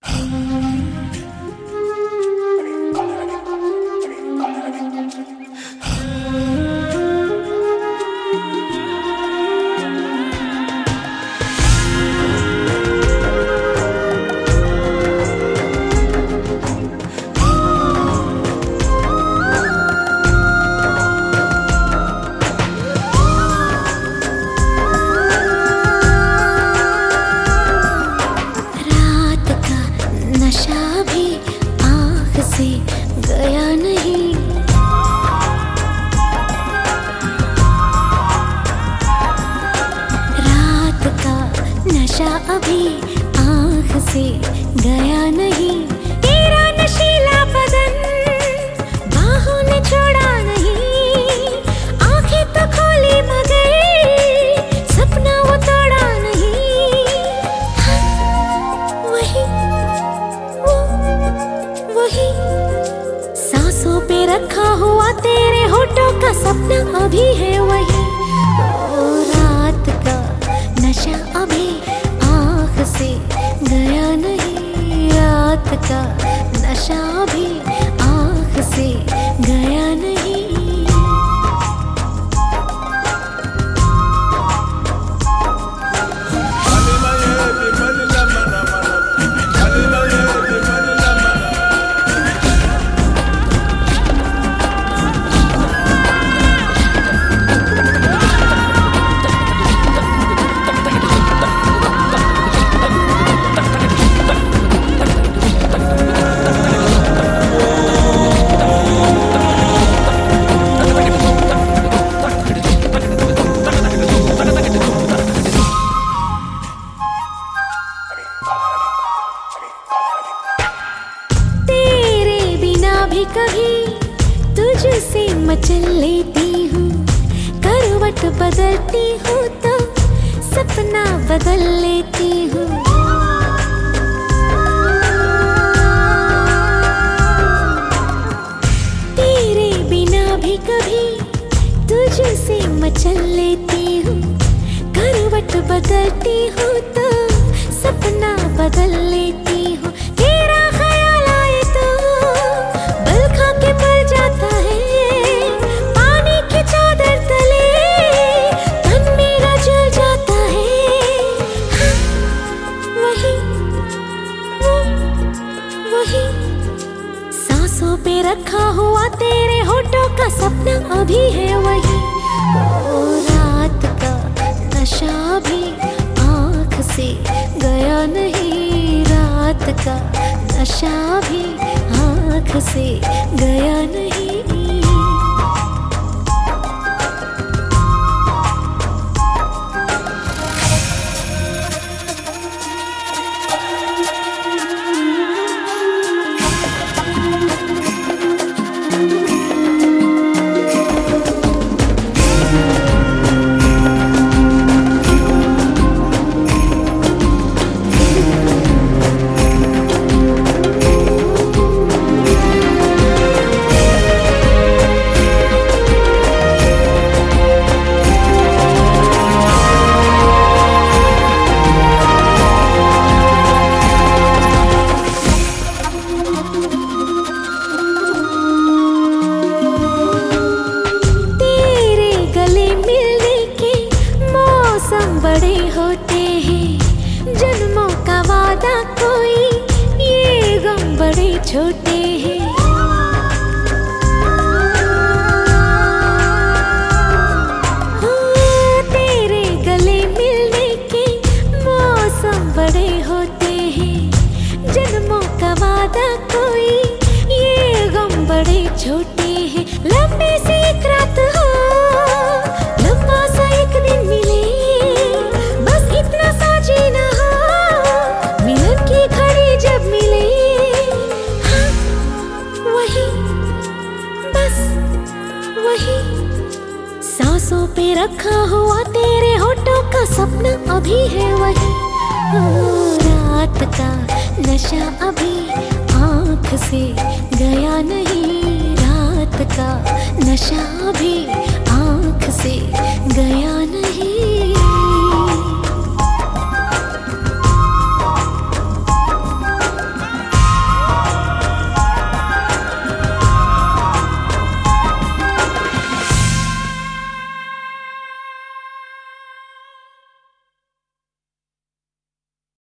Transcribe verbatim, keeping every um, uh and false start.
नशा भी आँख से गया नहीं, रात का नशा अभी आँख से गया नहीं। तेरा नशीला बदन बाहों ने छोड़ा नहीं, आँखें तो खोली मगर सपना वो तोड़ा नहीं। वही वही सांसों पे रखा हुआ तेरे होठों का सपना अभी है वही। ओ रात का नशा अभी आँख से गया नहीं, रात का नशा अभी आँख से गया नहीं। भी कभी तुझसे मचल लेती हूँ, करवट बदलती हूँ तो सपना बदल लेती हूँ। तेरे बिना भी कभी तुझसे मचल लेती हूँ, करवट बदलती हूँ तो सपना बदल लेती हूँ। तेरा ख्याल आए तो बल खा के मर जाता है, पानी की चादर तले तन मेरा जल जाता है। वही वो वही सांसों पे रखा हुआ तेरे होठों का सपना अभी है वही। ओ रात का नशा भी आँख से गया नहीं, रात का नशा भी आँख से गया नहीं। बड़े होते हैं जन्मों का वादा कोई, ये गम बड़े छोटे हैं। हाँ, तेरे गले मिलने के मौसम बड़े होते हैं, जन्मों का वादा कोई, ये गम बड़े छोटे हैं। लंबी सी एक रात हो, लंबा सा एक दिन मिले, सांसों पे रखा हुआ तेरे होठों का सपना अभी है वही। ओ रात का नशा अभी आँख से गया नहीं, रात का नशा अभी